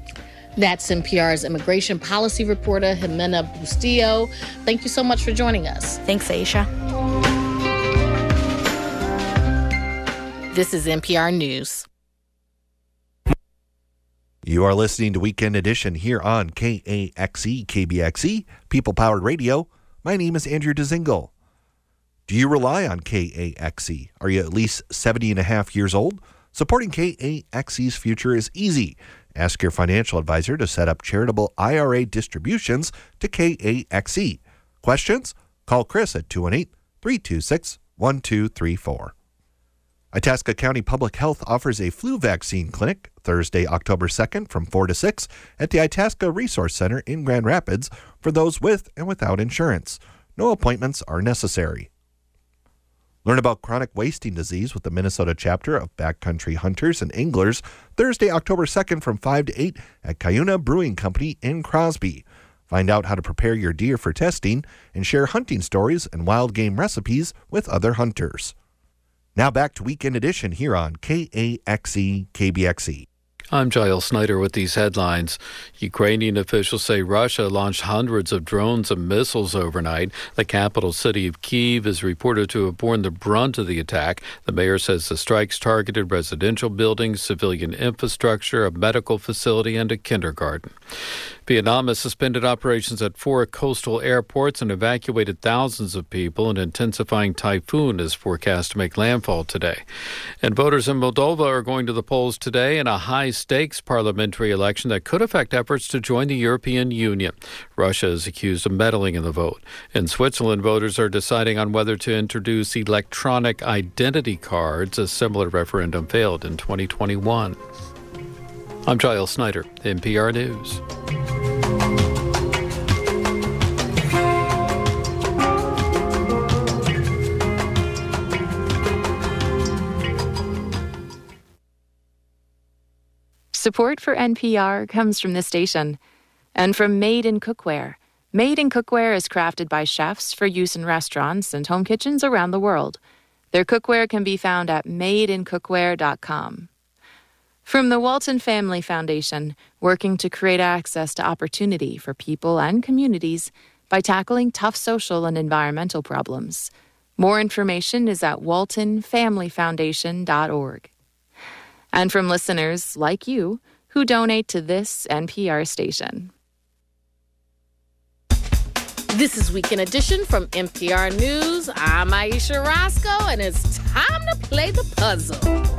That's NPR's immigration policy reporter, Jimena Bustillo. Thank you so much for joining us. Thanks, Aisha. This is NPR News. You are listening to Weekend Edition here on KAXE, KBXE, People-Powered Radio. My name is Andrew Dzingel. Do you rely on KAXE? Are you at least 70 and a half years old? Supporting KAXE's future is easy. Ask your financial advisor to set up charitable IRA distributions to KAXE. Questions? Call Chris at 218-326-1234. Itasca County Public Health offers a flu vaccine clinic Thursday, October 2nd from 4 to 6 at the Itasca Resource Center in Grand Rapids for those with and without insurance. No appointments are necessary. Learn about chronic wasting disease with the Minnesota chapter of Backcountry Hunters and Anglers Thursday, October 2nd from 5 to 8 at Cuyuna Brewing Company in Crosby. Find out how to prepare your deer for testing and share hunting stories and wild game recipes with other hunters. Now back to Weekend Edition here on KAXE KBXE. I'm Giles Snyder with these headlines. Ukrainian officials say Russia launched hundreds of drones and missiles overnight. The capital city of Kyiv is reported to have borne the brunt of the attack. The mayor says the strikes targeted residential buildings, civilian infrastructure, a medical facility, and a kindergarten. Vietnam has suspended operations at 4 coastal airports and evacuated thousands of people. An intensifying typhoon is forecast to make landfall today. And voters in Moldova are going to the polls today in a high-stakes parliamentary election that could affect efforts to join the European Union. Russia is accused of meddling in the vote. In Switzerland, voters are deciding on whether to introduce electronic identity cards. A similar referendum failed in 2021. I'm Giles Snyder, NPR News. Support for NPR comes from this station and from Made in Cookware. Made in Cookware is crafted by chefs for use in restaurants and home kitchens around the world. Their cookware can be found at madeincookware.com. From the Walton Family Foundation, working to create access to opportunity for people and communities by tackling tough social and environmental problems. More information is at waltonfamilyfoundation.org. And from listeners like you who donate to this NPR station. This is Weekend Edition from NPR News. I'm Aisha Roscoe, and it's time to play the puzzle.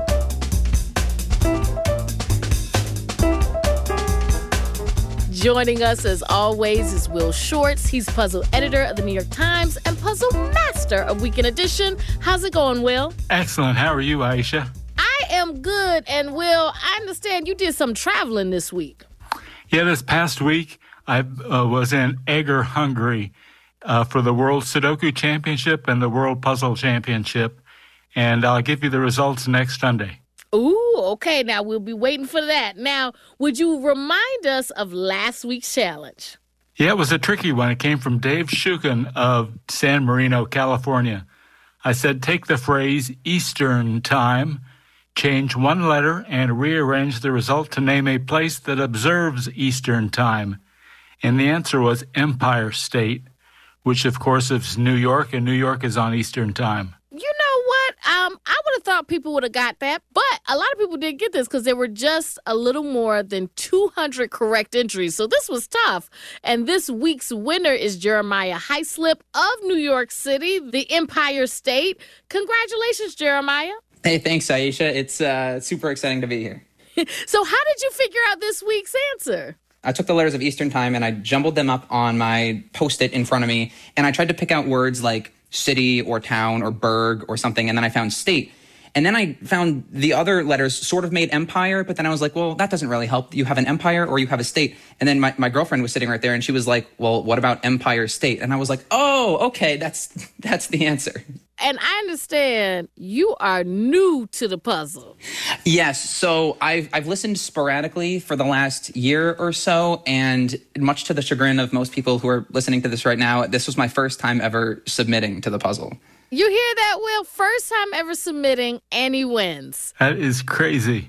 Joining us, as always, is Will Shortz. He's puzzle editor of the New York Times and puzzle master of Weekend Edition. How's it going, Will? Excellent. How are you, Aisha? I am good. And, Will, I understand you did some traveling this week. Yeah, this past week, I was in Eger, Hungary for the World Sudoku Championship and the World Puzzle Championship. And I'll give you the results next Sunday. Ooh, okay. Now, we'll be waiting for that. Now, would you remind us of last week's challenge? Yeah, it was a tricky one. It came from Dave Shukin of San Marino, California. I said, take the phrase Eastern Time, change one letter, and rearrange the result to name a place that observes Eastern Time. And the answer was Empire State, which, of course, is New York, and New York is on Eastern Time. You know what? I would have thought people would have got that, but a lot of people didn't get this because there were just a little more than 200 correct entries. So this was tough. And this week's winner is Jeremiah Hyslip of New York City, the Empire State. Congratulations, Jeremiah. Hey, thanks, Aisha. It's super exciting to be here. So how did you figure out this week's answer? I took the letters of Eastern Time and I jumbled them up on my Post-it in front of me, and I tried to pick out words like city or town or burg or something, and then I found state. And then I found the other letters sort of made empire, but then I was like, well, that doesn't really help. You have an empire or you have a state. And then my girlfriend was sitting right there and she was like, well, what about Empire State? And I was like, oh, okay, that's the answer. And I understand you are new to the puzzle. Yes, so I've listened sporadically for the last year or so, and much to the chagrin of most people who are listening to this right now, this was my first time ever submitting to the puzzle. You hear that, Will? First time ever submitting, and he wins. That is crazy.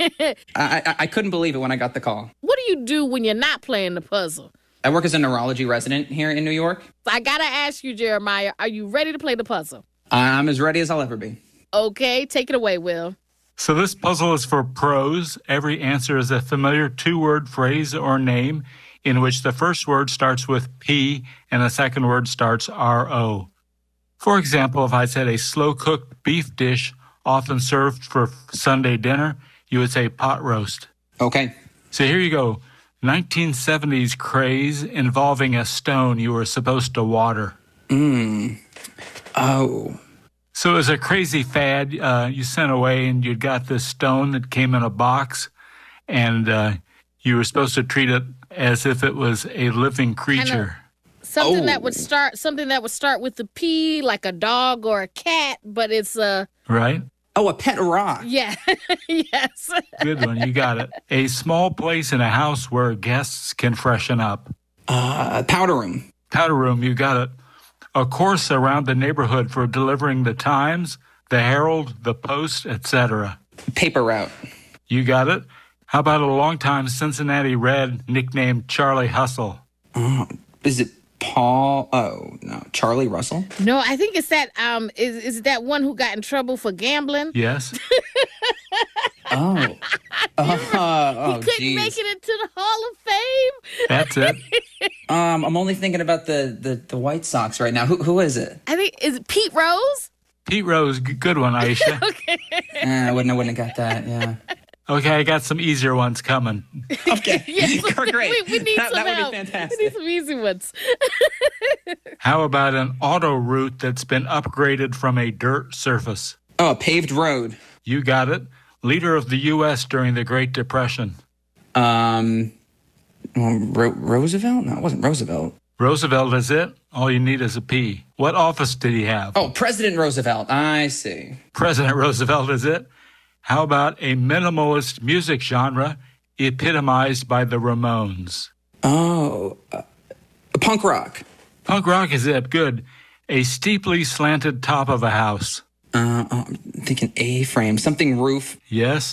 I couldn't believe it when I got the call. What do you do when you're not playing the puzzle? I work as a neurology resident here in New York. I gotta ask you, Jeremiah, are you ready to play the puzzle? I'm as ready as I'll ever be. Okay, take it away, Will. So this puzzle is for prose. Every answer is a familiar two-word phrase or name in which the first word starts with P and the second word starts R-O. For example, if I said a slow-cooked beef dish often served for Sunday dinner, you would say pot roast. Okay. So here you go. 1970s craze involving a stone you were supposed to water. Oh. So it was a crazy fad. You sent away and you got this stone that came in a box, and you were supposed to treat it as if it was a living creature. Something that would start with the P, like a dog or a cat, but it's right? Oh, a pet rock. Yeah. Yes. Good one. You got it. A small place in a house where guests can freshen up. Powder room. Powder room. You got it. A course around the neighborhood for delivering the Times, the Herald, the Post, etc. Paper route. You got it. How about a longtime Cincinnati Red nicknamed Charlie Hustle? Is it Paul? Oh, no. Charlie Russell? No, I think it's that, is it that one who got in trouble for gambling? Yes. He couldn't make it into the Hall of Fame. That's it. I'm only thinking about the White Sox right now. Who is it? I think, is it Pete Rose? Pete Rose, good one, Aisha. Okay. I wouldn't have got that, yeah. Okay, I got some easier ones coming. Okay, yes, great. We need that some would help. be fantastic. We need some easy ones. How about an auto route that's been upgraded from a dirt surface? Oh, a paved road. You got it. Leader of the U.S. during the Great Depression. Roosevelt? No, it wasn't Roosevelt. Roosevelt is it. All you need is a P. What office did he have? Oh, President Roosevelt. I see. President Roosevelt is it. How about a minimalist music genre epitomized by the Ramones? Oh, punk rock. Punk rock is it. Good. A steeply slanted top of a house. I'm thinking A-frame. Something roof. Yes.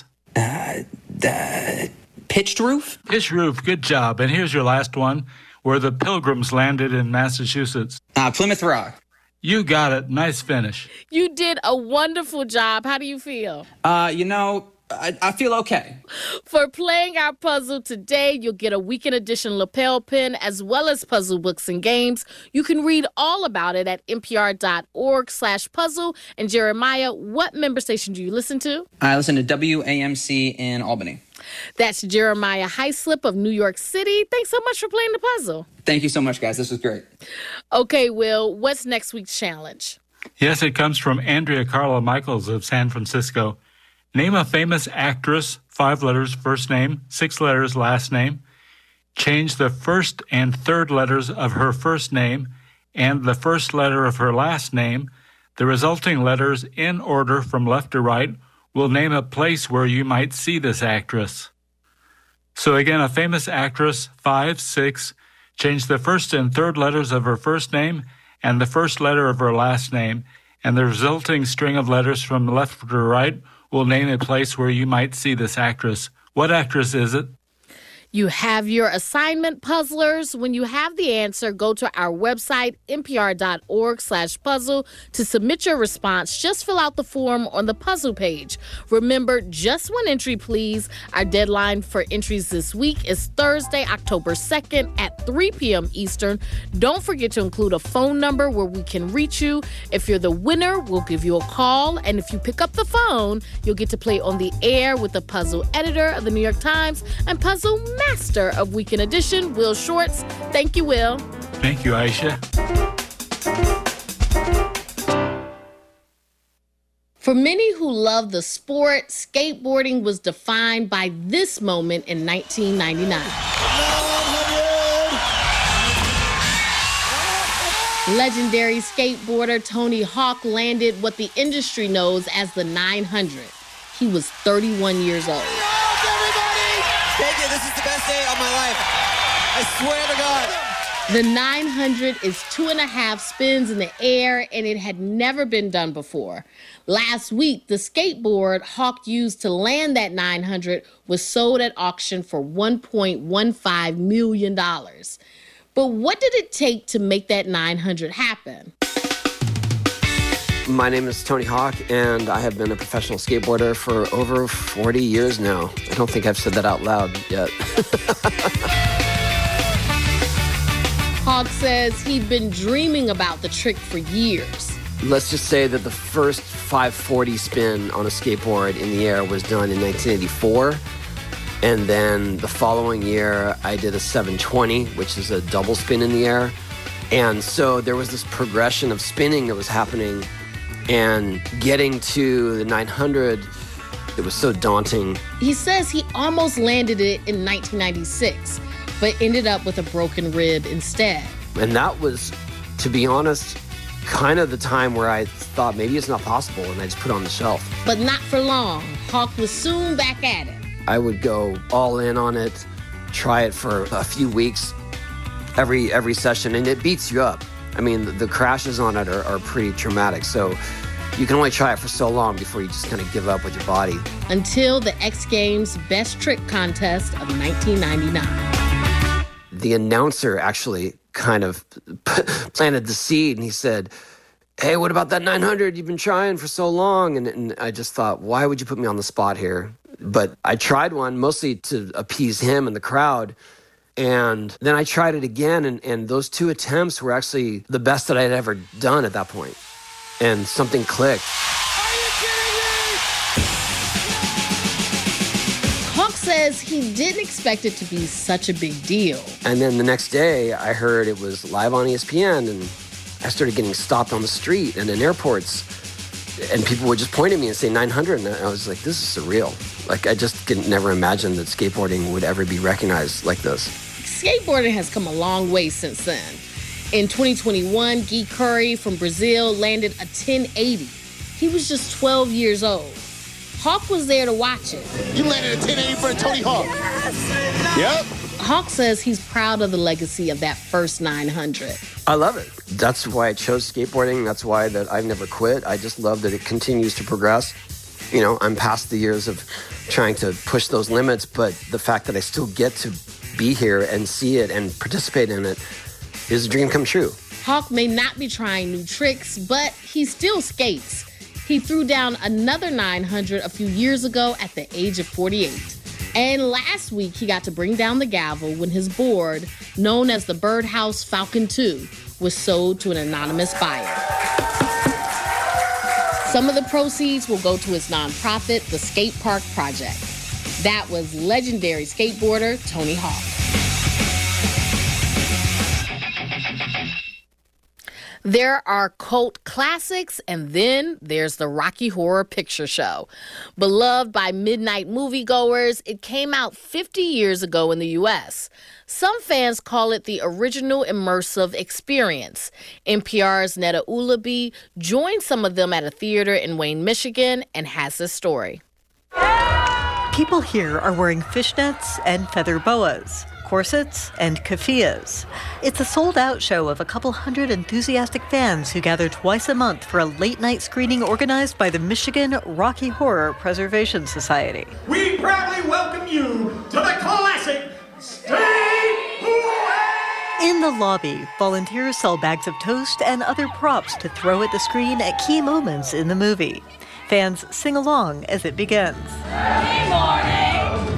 Pitched roof? Pitched roof. Good job. And here's your last one, where the Pilgrims landed in Massachusetts. Plymouth Rock. You got it. Nice finish. You did a wonderful job. How do you feel? I feel okay. For playing our puzzle today, you'll get a weekend edition lapel pin as well as puzzle books and games. You can read all about it at npr.org/puzzle. And Jeremiah, what member station do you listen to? I listen to WAMC in Albany. That's Jeremiah Hyslop of New York City. Thanks so much for playing the puzzle. Thank you so much, guys. This was great. Okay, Will, what's next week's challenge? Yes, it comes from Andrea Carla Michaels of San Francisco. Name a famous actress, 5 letters first name, 6 letters last name. Change the first and third letters of her first name and the first letter of her last name. The resulting letters in order from left to right will name a place where you might see this actress. So again, a famous actress, 5, 6. Change the first and third letters of her first name and the first letter of her last name, and the resulting string of letters from left to right will name a place where you might see this actress. What actress is it? You have your assignment, puzzlers. When you have the answer, go to our website, npr.org/puzzle, to submit your response. Just fill out the form on the puzzle page. Remember, just one entry, please. Our deadline for entries this week is Thursday, October 2nd at 3 p.m. Eastern. Don't forget to include a phone number where we can reach you. If you're the winner, we'll give you a call. And if you pick up the phone, you'll get to play on the air with the puzzle editor of the New York Times and puzzle master of Weekend Edition, Will Shortz. Thank you, Will. Thank you, Aisha. For many who love the sport, skateboarding was defined by this moment in 1999. Legendary skateboarder Tony Hawk landed what the industry knows as the 900. He was 31 years old. Thank you. This is the best day of my life. I swear to God. The 900 is 2.5 spins in the air, and it had never been done before. Last week, the skateboard Hawk used to land that 900 was sold at auction for $1.15 million. But what did it take to make that 900 happen? My name is Tony Hawk, and I have been a professional skateboarder for over 40 years now. I don't think I've said that out loud yet. Hawk says he'd been dreaming about the trick for years. Let's just say that the first 540 spin on a skateboard in the air was done in 1984. And then the following year, I did a 720, which is a double spin in the air. And so there was this progression of spinning that was happening And getting to the 900, it was so daunting. He says he almost landed it in 1996, but ended up with a broken rib instead. And that was, to be honest, kind of the time where I thought maybe it's not possible, and I just put it on the shelf. But not for long. Hawk was soon back at it. I would go all in on it, try it for a few weeks, every session, and it beats you up. I mean, the crashes on it are pretty traumatic, so you can only try it for so long before you just kind of give up with your body. Until the X Games Best Trick Contest of 1999. The announcer actually kind of planted the seed, and he said, "Hey, what about that 900 you've been trying for so long?" And I just thought, why would you put me on the spot here? But I tried one mostly to appease him and the crowd. And then I tried it again, and those two attempts were actually the best that I had ever done at that point. And something clicked. Hawk says he didn't expect it to be such a big deal. And then the next day, I heard it was live on ESPN, and I started getting stopped on the street and in airports. And people would just point at me and say 900, and I was like, this is surreal. Like, I just never imagined that skateboarding would ever be recognized like this. Skateboarding has come a long way since then. In 2021, Guy Curry from Brazil landed a 1080. He was just 12 years old. Hawk was there to watch it. You landed a 1080 for Tony Hawk. Yes. Yep. Hawk says he's proud of the legacy of that first 900. I love it. That's why I chose skateboarding. That's why that I've never quit. I just love that it continues to progress. You know, I'm past the years of trying to push those limits, but the fact that I still get to be here and see it and participate in it is a dream come true. Hawk may not be trying new tricks, but he still skates. He threw down another 900 a few years ago at the age of 48. And last week, he got to bring down the gavel when his board, known as the Birdhouse Falcon 2, was sold to an anonymous buyer. Some of the proceeds will go to his nonprofit, the Skate Park Project. That was legendary skateboarder Tony Hawk. There are cult classics, and then there's the Rocky Horror Picture Show. Beloved by midnight moviegoers, it came out 50 years ago in the U.S. Some fans call it the original immersive experience. NPR's Netta Ulaby joined some of them at a theater in Wayne, Michigan, and has this story. People here are wearing fishnets and feather boas, corsets and keffiyehs. It's a sold-out show of a couple hundred enthusiastic fans who gather twice a month for a late-night screening organized by the Michigan Rocky Horror Preservation Society. We proudly welcome you to the classic Stay Away! In the lobby, volunteers sell bags of toast and other props to throw at the screen at key moments in the movie. Fans sing along as it begins. Good morning,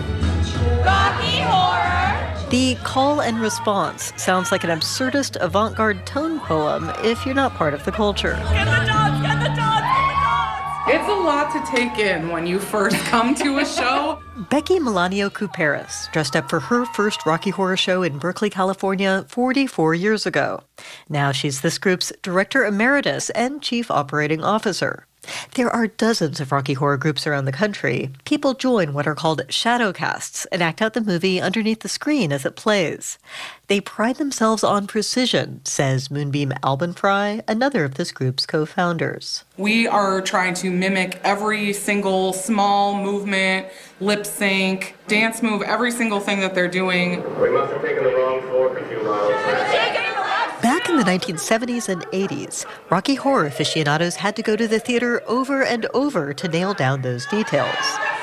Rocky Horror! The call and response sounds like an absurdist avant-garde tone poem if you're not part of the culture. Get the dogs, get the dogs, get the dogs! It's a lot to take in when you first come to a show. Becky Melanio Couperis dressed up for her first Rocky Horror show in Berkeley, California 44 years ago. Now she's this group's director emeritus and chief operating officer. There are dozens of Rocky Horror groups around the country. People join what are called shadowcasts and act out the movie underneath the screen as it plays. They pride themselves on precision, says Moonbeam Albenfry, another of this group's co-founders. We are trying to mimic every single small movement, lip sync, dance move, every single thing that they're doing. We must have taken the wrong floor for 2 miles. Back in the 1970s and 80s, Rocky Horror aficionados had to go to the theater over and over to nail down those details.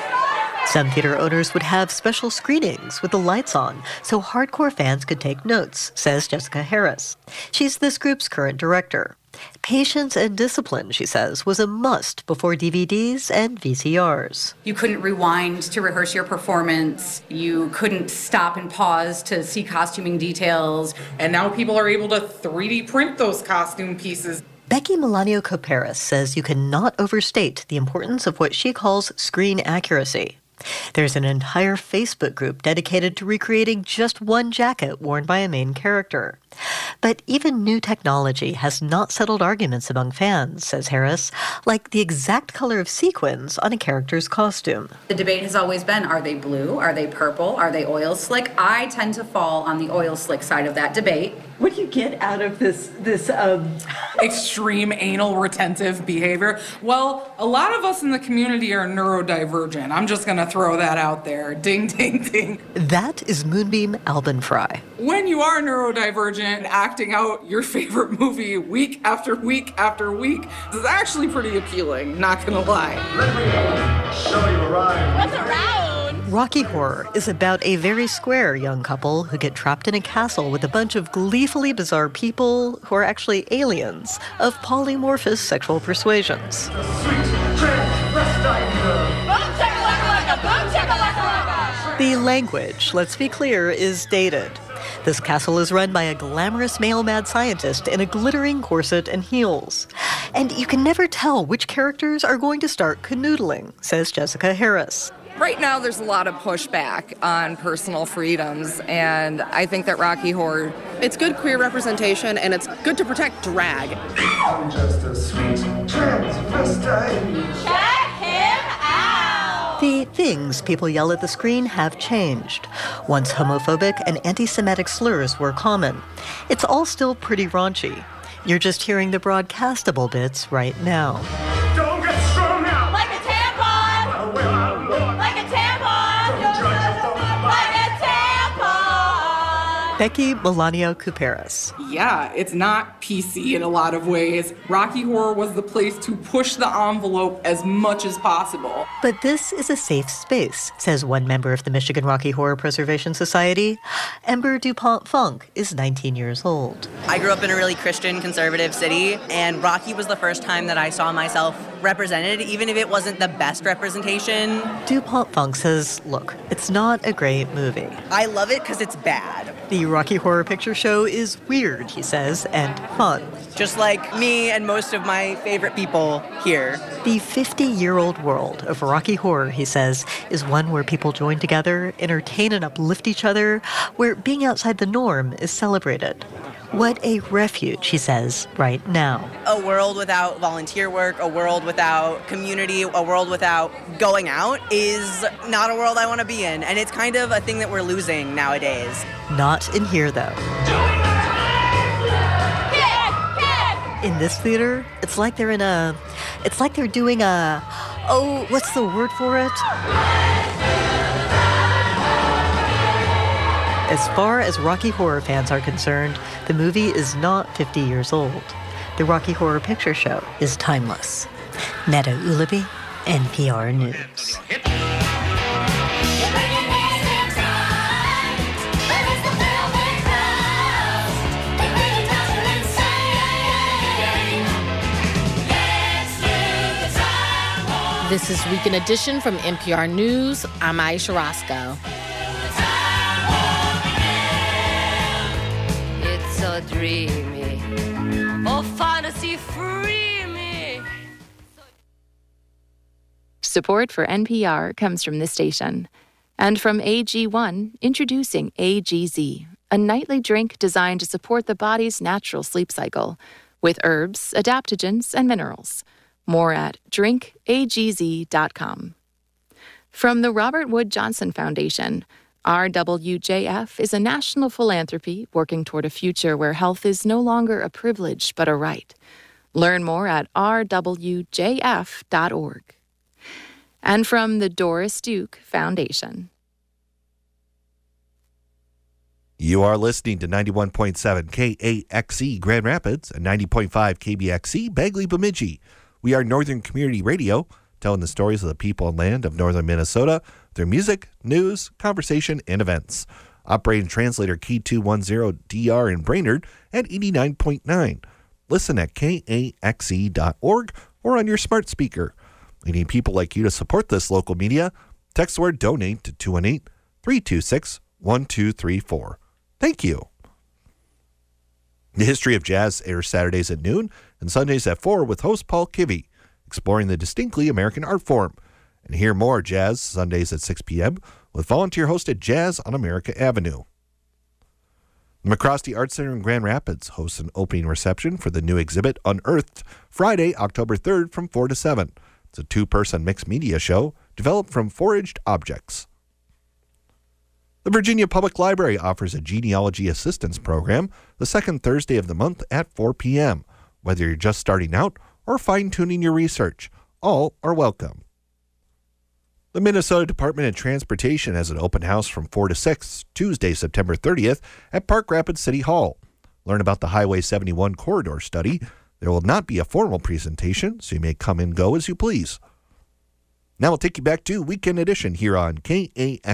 Some theater owners would have special screenings with the lights on so hardcore fans could take notes, says Jessica Harris. She's this group's current director. Patience and discipline, she says, was a must before DVDs and VCRs. You couldn't rewind to rehearse your performance. You couldn't stop and pause to see costuming details. And now people are able to 3D print those costume pieces. Becky Melanio Couperis says you cannot overstate the importance of what she calls screen accuracy. There's an entire Facebook group dedicated to recreating just one jacket worn by a main character. But even new technology has not settled arguments among fans, says Harris, like the exact color of sequins on a character's costume. The debate has always been, are they blue? Are they purple? Are they oil slick? I tend to fall on the oil slick side of that debate. What do you get out of this extreme anal retentive behavior? Well, a lot of us in the community are neurodivergent. I'm just going to throw that out there. Ding, ding, ding. That is Moonbeam Albanfry. When you are neurodivergent, acting out your favorite movie week after week after week is actually pretty appealing, not going to lie. Let me show you around. What's around? Rocky Horror is about a very square young couple who get trapped in a castle with a bunch of gleefully bizarre people who are actually aliens of polymorphous sexual persuasions. The language, let's be clear, is dated. This castle is run by a glamorous male mad scientist in a glittering corset and heels. And you can never tell which characters are going to start canoodling, says Jessica Harris. Right now, there's a lot of pushback on personal freedoms, and I think that Rocky Horror, it's good queer representation, and it's good to protect drag. I'm just a sweet transvestite. Check him out! The things people yell at the screen have changed. Once homophobic and anti-Semitic slurs were common. It's all still pretty raunchy. You're just hearing the broadcastable bits right now. Don't get strong now! Like a tampon! Well, I'm not. Like a tampon! Don't judge a book by Like a tampon! Becky Melanio Couperis. Yeah, it's not PC in a lot of ways. Rocky Horror was the place to push the envelope as much as possible. But this is a safe space, says one member of the Michigan Rocky Horror Preservation Society. Ember DuPont Funk is 19 years old. I grew up in a really Christian, conservative city, and Rocky was the first time that I saw myself represented, even if it wasn't the best representation. DuPont Funk says, look, it's not a great movie. I love it because it's bad. The Rocky Horror Picture Show is weird, he says, and fun. Just like me and most of my favorite people here. The 50-year-old world of Rocky Horror, he says, is one where people join together, entertain and uplift each other, where being outside the norm is celebrated. What a refuge, he says, right now. A world without volunteer work, a world without community, a world without going out is not a world I want to be in. And it's kind of a thing that we're losing nowadays. Not in here, though. In this theater, it's like they're doing a, oh, what's the word for it? As far as Rocky Horror fans are concerned, the movie is not 50 years old. The Rocky Horror Picture Show is timeless. Netta Ulaby, NPR News. This is Weekend Edition from NPR News. I'm Aisha Roscoe. It's so dreamy. Oh, fantasy free me. Support for NPR comes from this station. And from AG1, introducing AGZ, a nightly drink designed to support the body's natural sleep cycle, with herbs, adaptogens, and minerals. More at drinkagz.com. From the Robert Wood Johnson Foundation, RWJF is a national philanthropy working toward a future where health is no longer a privilege but a right. Learn more at rwjf.org. And from the Doris Duke Foundation. You are listening to 91.7 KAXE Grand Rapids and 90.5 KBXE Bagley Bemidji. We are Northern Community Radio, telling the stories of the people and land of northern Minnesota, their music, news, conversation, and events. Operating translator Key 210DR in Brainerd at 89.9. Listen at kaxe.org or on your smart speaker. We need people like you to support this local media. Text the word donate to 218-326-1234. Thank you. The History of Jazz airs Saturdays at noon and Sundays at 4 with host Paul Kivy, exploring the distinctly American art form. And hear more Jazz Sundays at 6 p.m. with volunteer-hosted Jazz on America Avenue. The McCroskey Art Center in Grand Rapids hosts an opening reception for the new exhibit Unearthed, Friday, October 3rd from 4 to 7. It's a two-person mixed media show developed from foraged objects. The Virginia Public Library offers a genealogy assistance program the second Thursday of the month at 4 p.m. Whether you're just starting out or fine-tuning your research, all are welcome. The Minnesota Department of Transportation has an open house from 4 to 6, Tuesday, September 30th, at Park Rapids City Hall. Learn about the Highway 71 corridor study. There will not be a formal presentation, so you may come and go as you please. Now we'll take you back to Weekend Edition here on KAX.